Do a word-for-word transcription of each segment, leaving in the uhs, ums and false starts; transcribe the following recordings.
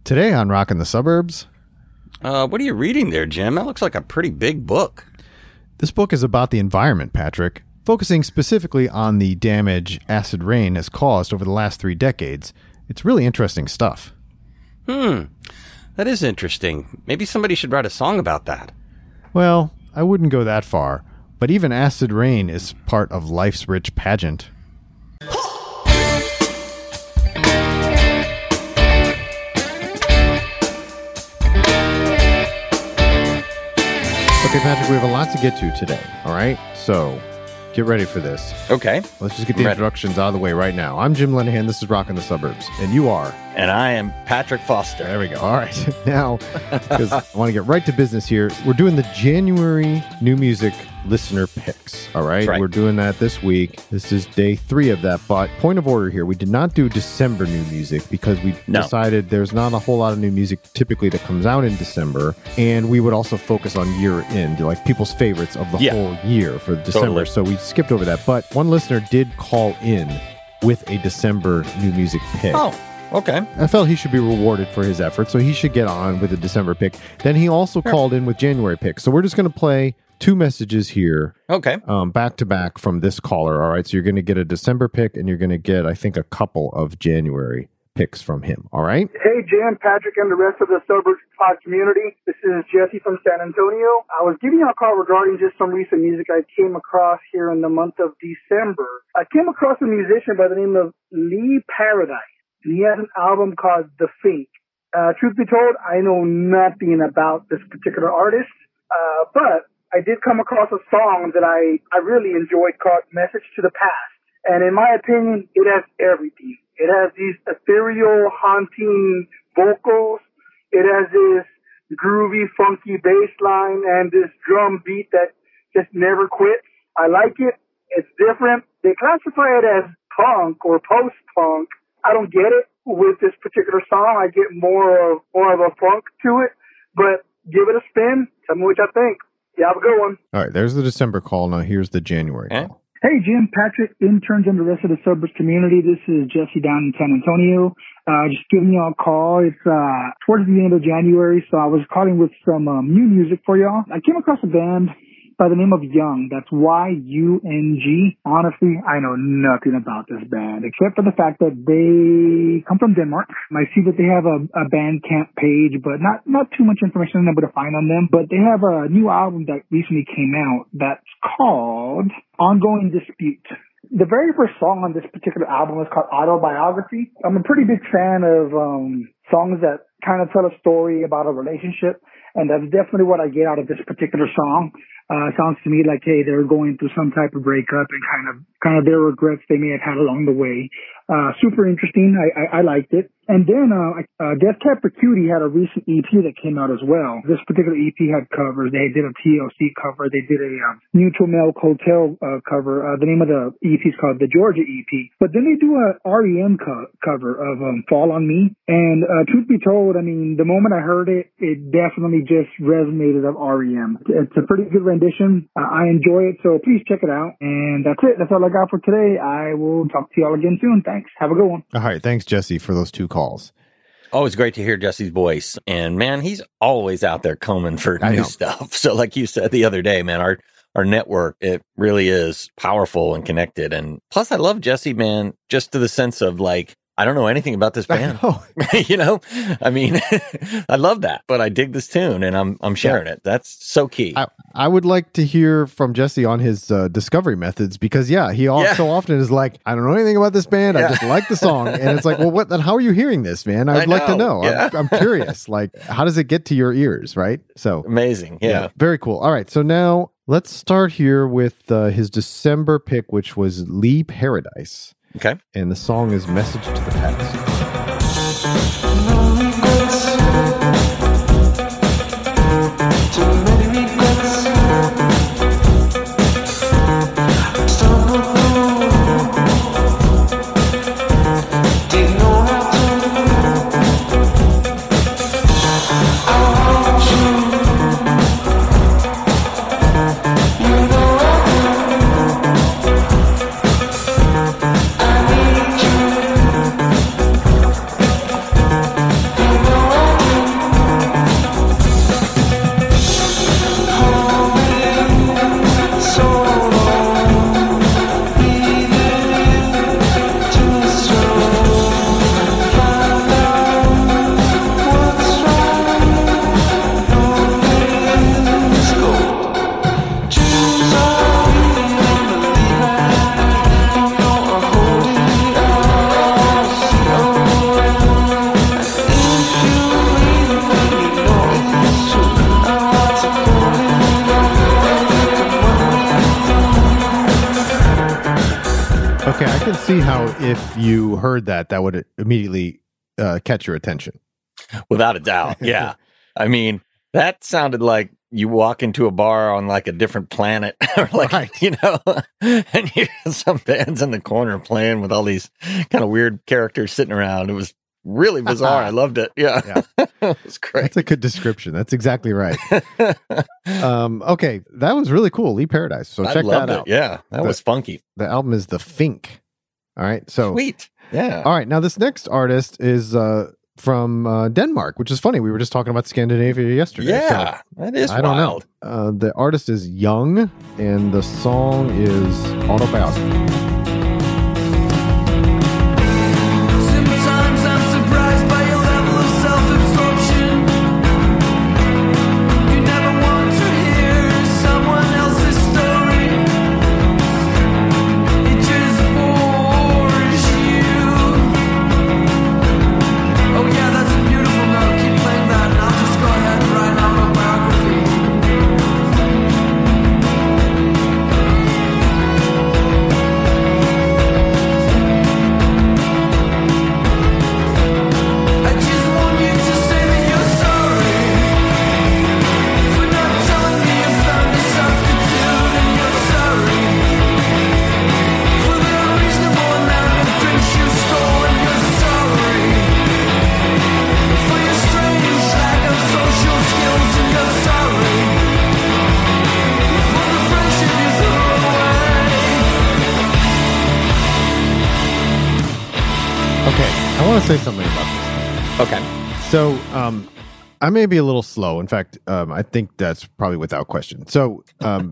Today on Rockin' the Suburbs. Uh, what are you reading there, Jim? That looks like a pretty big book. This book is about the environment, Patrick, focusing specifically on the damage acid rain has caused over the last three decades. It's really interesting stuff. Hmm. That is interesting. Maybe somebody should write a song about that. Well, I wouldn't go that far, but even acid rain is part of life's rich pageant. Okay, Patrick, we have a lot to get to today, all right? So, get ready for this. Okay. Let's just get the introductions out of the way right now. I'm Jim Lenahan, this is Rockin' the Suburbs, and you are? And I am Patrick Foster. There we go. All right. Now, because I want to get right to business here, we're doing the January new music listener picks, all right? right? We're doing that this week. This is day three of that, but point of order here, we did not do December new music because we no. decided there's not a whole lot of new music typically that comes out in December, and we would also focus on year end, like people's favorites of the yeah. whole year for December, totally. so we skipped over that, but one listener did call in with a December new music pick. Oh. Okay. I felt he should be rewarded for his efforts, so he should get on with a December pick. Then he also sure. called in with January picks. So we're just going to play two messages here. Okay. Um, back to back from this caller. All right. So you're going to get a December pick, and you're going to get, I think, a couple of January picks from him. All right. Hey, Jim, Patrick, and the rest of the Suburbs Pod community. This is Jesse from San Antonio. I was giving you a call regarding just some recent music I came across here in the month of December. I came across a musician by the name of Lee Paradise. He has an album called The Fink. Uh, truth be told, I know nothing about this particular artist, uh, but I did come across a song that I, I really enjoyed called Message to the Past. And in my opinion, it has everything. It has these ethereal, haunting vocals. It has this groovy, funky bass line and this drum beat that just never quits. I like it. It's different. They classify it as punk or post-punk. I don't get it with this particular song. I get more of more of a funk to it, but give it a spin. Tell me what you think. Yeah, have a good one. All right, there's the December call. Now here's the January okay. call. Hey, Jim, Patrick, interns, and the rest of the Suburbs community. This is Jesse down in San Antonio. Uh, just giving y'all a call. It's uh towards the end of January, so I was calling with some um, new music for y'all. I came across a band by the name of Young. That's Y U N G. Honestly, I know nothing about this band, except for the fact that they come from Denmark. I see that they have a, a Bandcamp page, but not, not too much information I'm able to find on them. But they have a new album that recently came out that's called Ongoing Dispute. The very first song on this particular album is called Autobiography. I'm a pretty big fan of um songs that kind of tell a story about a relationship, and that's definitely what I get out of this particular song. Uh, sounds to me like, hey, they're going through some type of breakup and kind of, kind of their regrets they may have had along the way. Uh, super interesting. I, I, I liked it. And then, uh, uh, Death Cab for Cutie had a recent E P that came out as well. This particular E P had covers. They did a T L C cover. They did a, um, Neutral Milk Hotel, uh, cover. Uh, the name of the E P is called the Georgia E P. But then they do a R E M co- cover of, um, Fall on Me. And, uh, truth be told, I mean, the moment I heard it, it definitely just resonated of R E M. It's a pretty good rendition. Uh, I enjoy it, so please check it out. And that's it. That's all I got for today. I will talk to y'all again soon. Thanks. Have a good one. All right. Thanks, Jesse, for those two calls. Always great to hear Jesse's voice. And, man, he's always out there combing for I new know. stuff. So like you said the other day, man, our our network, it really is powerful and connected. And plus, I love Jesse, man, just to the sense of, like, I don't know anything about this band. Know. You know, I mean, I love that, but I dig this tune and I'm I'm sharing yeah. it. That's so key. I, I would like to hear from Jesse on his uh, discovery methods because, yeah, he all, yeah. so often is like, I don't know anything about this band. Yeah. I just like the song. And it's like, well, what? Then how are you hearing this, man? I'd I like to know. Yeah. I'm, I'm curious. Like, how does it get to your ears, right? So amazing. Yeah. yeah. Very cool. All right. So now let's start here with uh, his December pick, which was Lee Paradise. Okay. And the song is Message to the Past. Okay, I can see how if you heard that, that would immediately uh, catch your attention. Without a doubt, yeah. I mean, that sounded like you walk into a bar on like a different planet, or like, right. you know, and you some bands in the corner playing with all these kind of weird characters sitting around. It was really bizarre. I loved it. Yeah. yeah. It was great. That's a good description. That's exactly right. um, okay. That was really cool. Lee Paradise. So check I loved that it. out. Yeah. That the, was funky. The album is The Fink. All right. So sweet. Yeah. All right. Now this next artist is uh, from uh, Denmark, which is funny. We were just talking about Scandinavia yesterday. Yeah. So that is I wild. don't know. Uh, the artist is Young, and the song is Autobiography. Say something about this. Okay. So, um, I may be a little slow. In fact, um, I think that's probably without question. So, um,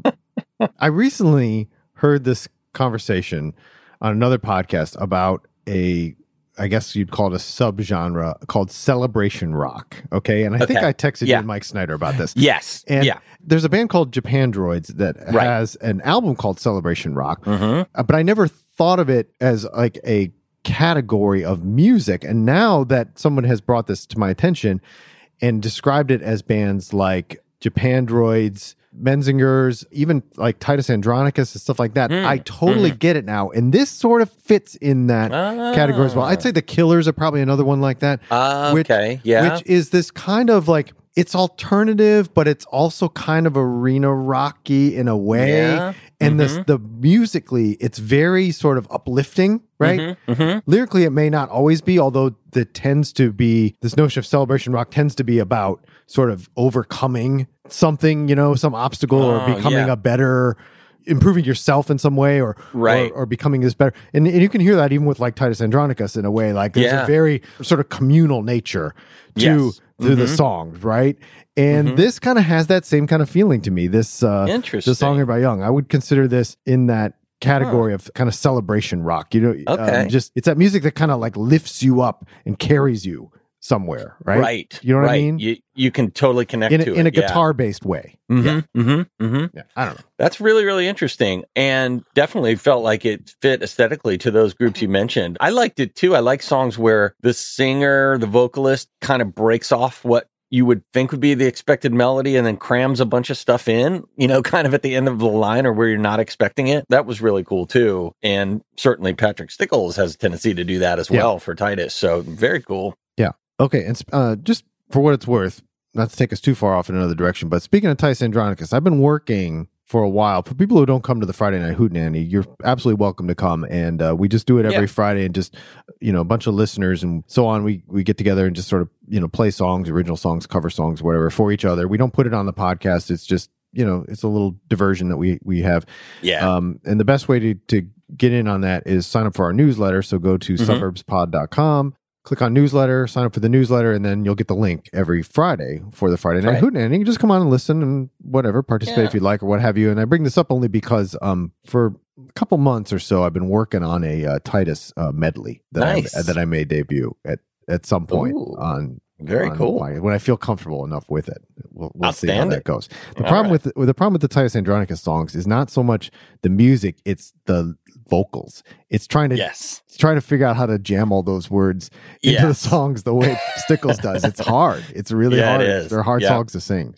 I recently heard this conversation on another podcast about a, I guess you'd call it a subgenre called celebration rock. Okay. And I okay. think I texted yeah. you and Mike Snyder about this. Yes. And yeah. there's a band called Japandroids that right. has an album called Celebration Rock, mm-hmm. uh, but I never thought of it as like a category of music. And now that someone has brought this to my attention and described it as bands like Japandroids, Menzingers, even like Titus Andronicus and stuff like that, mm. I totally mm. get it now. And this sort of fits in that ah. category as well. I'd say the Killers are probably another one like that. Uh, which, okay, yeah. Which is this kind of like, it's alternative, but it's also kind of arena rocky in a way. Yeah. And mm-hmm. this, the musically, it's very sort of uplifting, right? Mm-hmm. Mm-hmm. Lyrically, it may not always be, although that tends to be, this notion of celebration rock tends to be about sort of overcoming something, you know, some obstacle oh, or becoming yeah. a better, improving yourself in some way or, right. or, or becoming this better. And, and you can hear that even with like Titus Andronicus in a way, like there's yeah. a very sort of communal nature to, yes. to mm-hmm. the songs, right? And mm-hmm. this kind of has that same kind of feeling to me. This uh, Interesting. the song here by Young, I would consider this in that category huh. of kind of celebration rock. You know, okay. um, just it's that music that kind of like lifts you up and carries you somewhere, right? Right. You know what right. I mean? You you can totally connect in a, to in it a guitar based way. Mm-hmm. Yeah. Mm-hmm. Mm-hmm. Yeah. I don't know. That's really, really interesting, and definitely felt like it fit aesthetically to those groups you mentioned. I liked it too. I like songs where the singer, the vocalist, kind of breaks off what you would think would be the expected melody and then crams a bunch of stuff in, you know, kind of at the end of the line or where you're not expecting it. That was really cool too. And certainly Patrick Stickles has a tendency to do that as well yeah. for Titus. So very cool. Yeah. Okay. And uh, just for what it's worth, not to take us too far off in another direction, but speaking of Titus Andronicus, I've been working for a while. For people who don't come to the Friday Night Hootenanny, you're absolutely welcome to come. And uh, we just do it every yeah. Friday, and just, you know, a bunch of listeners and so on. We we get together and just sort of, you know, play songs, original songs, cover songs, whatever, for each other. We don't put it on the podcast. It's just, you know, it's a little diversion that we we have. Yeah. Um, and the best way to to get in on that is sign up for our newsletter. So go to mm-hmm. suburbs pod dot com. Click on newsletter, sign up for the newsletter, and then you'll get the link every Friday for the Friday Night right. Hootenanny. You can just come on and listen and whatever, participate yeah. if you'd like or what have you. And I bring this up only because um, for a couple months or so, I've been working on a uh, Titus uh, medley that nice. I, that I may debut at, at some point Ooh, on very on cool my, when I feel comfortable enough with it. We'll, we'll see how that goes. The All problem right. with the, the problem with the Titus Andronicus songs is not so much the music; it's the vocals. It's trying to yes. it's trying to figure out how to jam all those words into yes. the songs the way Stickles does. It's hard. It's really yeah, hard. It is. They're hard yeah. songs to sing. So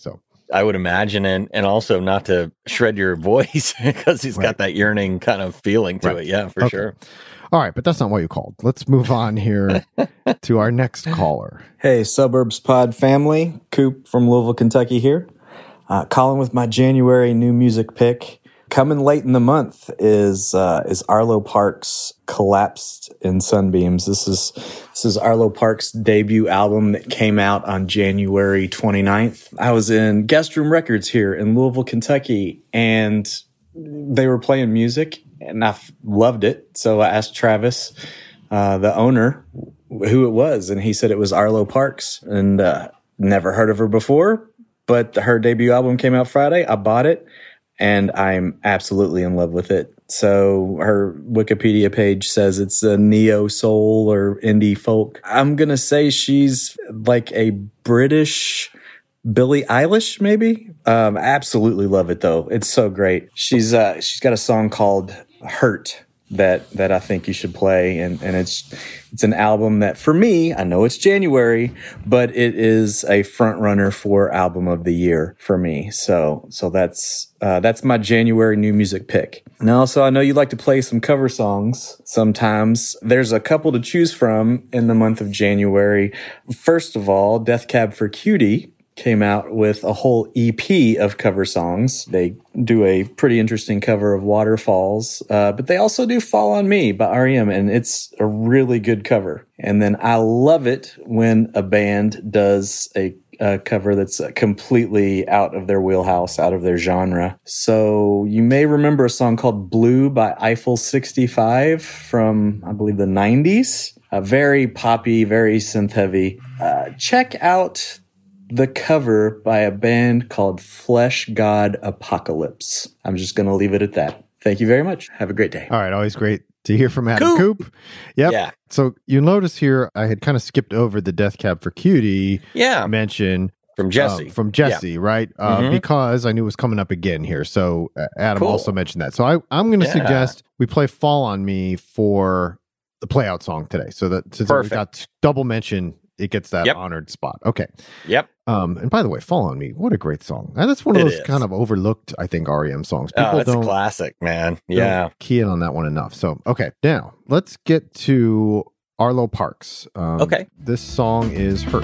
I would imagine, and and also not to shred your voice because he's Right. got that yearning kind of feeling to Right. it. Yeah, for Okay. sure. All right, but that's not what you called. Let's move on here to our next caller. Hey, Suburbs Pod family. Coop from Louisville, Kentucky here. Uh, calling with my January new music pick. Coming late in the month is uh, is Arlo Parks' Collapsed in Sunbeams. This is this is Arlo Parks' debut album that came out on January twenty-ninth. I was in Guest Room Records here in Louisville, Kentucky, and they were playing music, and I loved it. So I asked Travis, uh, the owner, who it was, and he said it was Arlo Parks, and uh, never heard of her before, but her debut album came out Friday. I bought it, and I'm absolutely in love with it. So her Wikipedia page says it's a neo soul or indie folk. I'm going to say she's like a British Billie Eilish, maybe. Um, absolutely love it though. It's so great. She's uh, she's got a song called Hurt that that I think you should play, and and it's it's an album that for me, I know it's January, but it is a front runner for album of the year for me. So so that's uh, that's my January new music pick. Now, also I know you like to play some cover songs sometimes. There's a couple to choose from in the month of January. First of all, Death Cab for Cutie came out with a whole E P of cover songs. They do a pretty interesting cover of Waterfalls, uh, but they also do Fall on Me by R E M, and it's a really good cover. And then I love it when a band does a, a cover that's completely out of their wheelhouse, out of their genre. So you may remember a song called Blue by Eiffel sixty-five from, I believe, the nineties. Uh, very poppy, very synth-heavy. Uh, check out the cover by a band called Flesh God Apocalypse. I'm just going to leave it at that. Thank you very much. Have a great day. All right, always great to hear from Adam Coop. Coop. Yep. Yeah. So you notice here, I had kind of skipped over the Death Cab for Cutie Yeah. mention From Jesse. uh, from Jesse, right? Uh, Mhm. Because I knew it was coming up again here. So uh, Adam Cool. also mentioned that. So I, I'm going to Yeah. suggest we play Fall on Me for the play out song today. So that since we Perfect. got double mention, it gets that Yep. honored spot. Okay. Yep. Um, and by the way, Fall on Me, what a great song. And that's one of It those is. kind of overlooked, I think, R E M songs. People Oh, it's a don't, classic, man. don't Yeah. key in on that one enough. So, okay. Now, let's get to Arlo Parks. Um, Okay. This song is Hurt.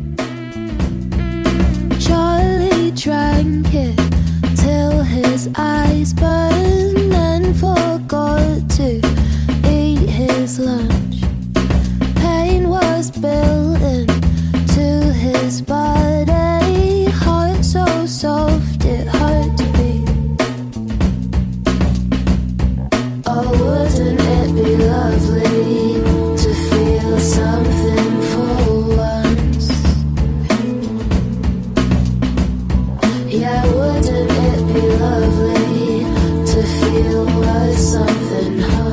Charlie drank it till his eyes burned and forgot to eat his lunch. Pain was built into his body, heart so soft it hurt to beat. Oh, wouldn't it be lovely to feel something for once? Yeah, wouldn't it be lovely to feel worth something, huh?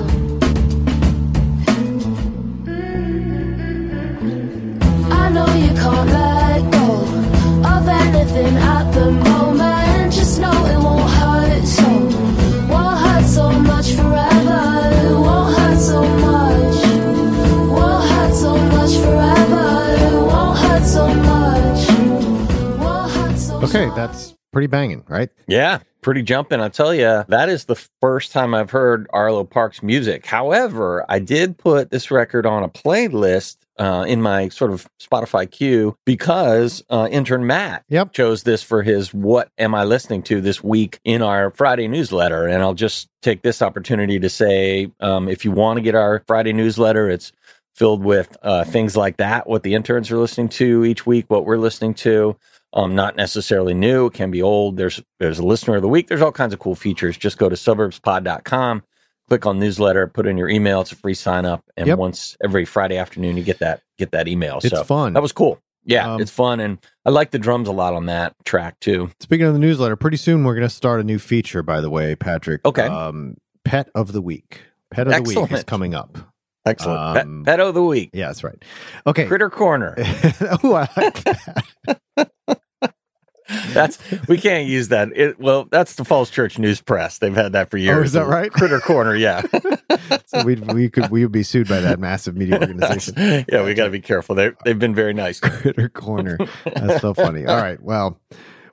I know you can't let go of anything at the moment. Just know it won't hurt so, won't hurt so much forever. It won't hurt so much, won't hurt so much forever. It won't hurt so much, won't hurt so Okay, much. that's pretty banging, right? Yeah. Pretty jumping. I'll tell you, that is the first time I've heard Arlo Parks music. However, I did put this record on a playlist uh, in my sort of Spotify queue because uh, intern Matt Yep. chose this for his What Am I Listening To this week in our Friday newsletter. And I'll just take this opportunity to say, um, if you want to get our Friday newsletter, it's filled with uh, things like that, what the interns are listening to each week, what we're listening to. Um, not necessarily new. It can be old. There's there's a listener of the week. There's all kinds of cool features. Just go to suburbs pod dot com, click on newsletter, put in your email. It's a free sign up, and Yep. once every Friday afternoon, you get that get that email. It's so fun. that was cool. Yeah, Um, it's fun, and I like the drums a lot on that track too. Speaking of the newsletter, pretty soon we're going to start a new feature, by the way, Patrick. Okay. Um, Pet of the Week. Pet of the Week is Excellent. coming up. Excellent. Um, Pet, Pet of the week, Yeah, that's right. Okay. Critter Corner. Oh, I like that. That's we can't use that. It, well, that's the Falls Church News Press. They've had that for years. Oh, is that right? Critter Corner. Yeah. So we we could we would be sued by that massive media organization. Yeah, we got to be careful. They they've been very nice. Critter Corner. That's so funny. All right. Well,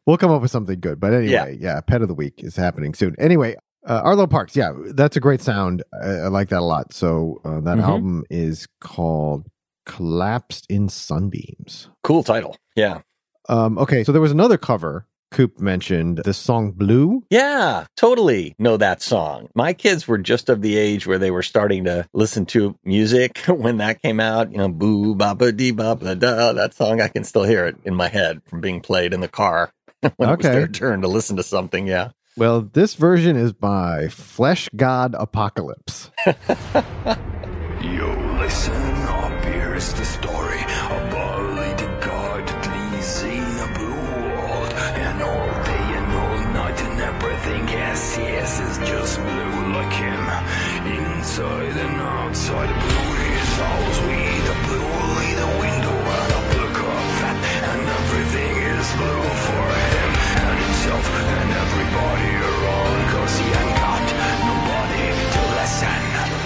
We'll come up with something good. But anyway, yeah, Yeah. Pet of the Week is happening soon. Anyway, uh, Arlo Parks. Yeah, that's a great sound. I, I like that a lot. So uh, that Mhm. album is called Collapsed in Sunbeams. Cool title. Yeah. Um, okay, so there was another cover Coop mentioned, the song Blue. Yeah, totally know that song. My kids were just of the age where they were starting to listen to music when that came out. You know, boo, ba, ba, dee, ba, ba, da. That song, I can still hear it in my head from being played in the car when it was Okay. their turn to listen to something. Yeah. Well, this version is by Flesh God Apocalypse. You listen up, here's the story about Lady God that lives in a blue world. And all day and all night and everything yes, yes is just blue like him. Inside and outside, blue his house with a blue only the window and a blue carpet. And everything is blue for him and himself and everybody around. Cause he ain't got nobody to listen.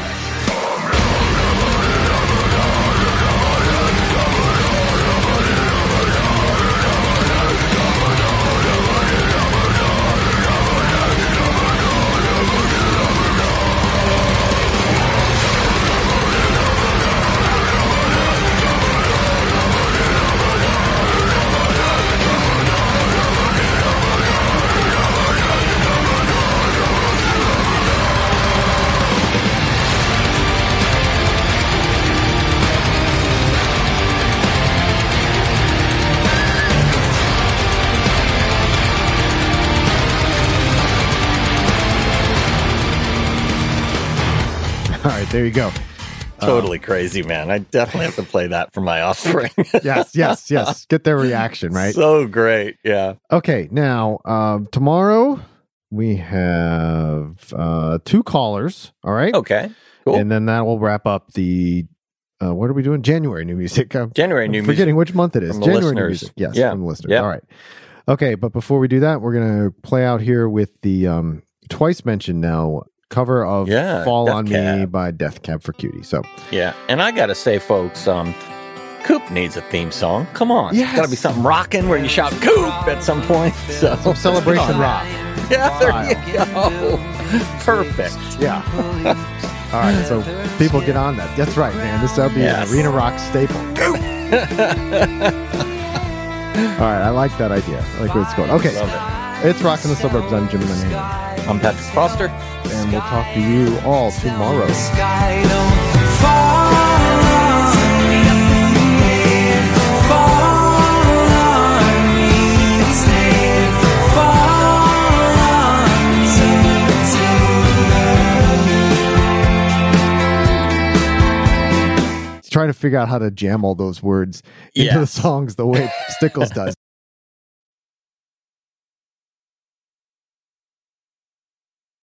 All right, there you go. Totally crazy, man. I definitely have to play that for my offspring. Yes, yes, yes. Get their reaction, right? So great. Yeah. Okay, now um, tomorrow we have uh, two callers. All right, Okay. Cool. and then that will wrap up the. Uh, what are we doing? January new music. I'm January new forgetting music. which month it is. From the January new listeners. music. Yes, Yeah. from the listeners. Yep. All right. Okay, but before we do that, we're gonna play out here with the um, twice mentioned now cover of Yeah, "Fall Death on Me" Cab. by Death Cab for Cutie. So Yeah. And I got to say, folks, um, Coop needs a theme song. Come on. Yes. Got to be something rocking where you shout Coop at some point. So, some celebration rock. yeah, there you go. Perfect. Yeah. All right, so people get on that. That's right, man. This will be Yes. an arena rock staple. All right, I like that idea. I like where it's going. Okay, Love it. it's Rockin' the Suburbs. I'm Jim Manhattan, I'm Patrick Foster. and we'll talk to you all tomorrow. Sky don't fall on me, fall on me, stay, fall on me. Trying to figure out how to jam all those words into the Yes. songs the way Stickles does.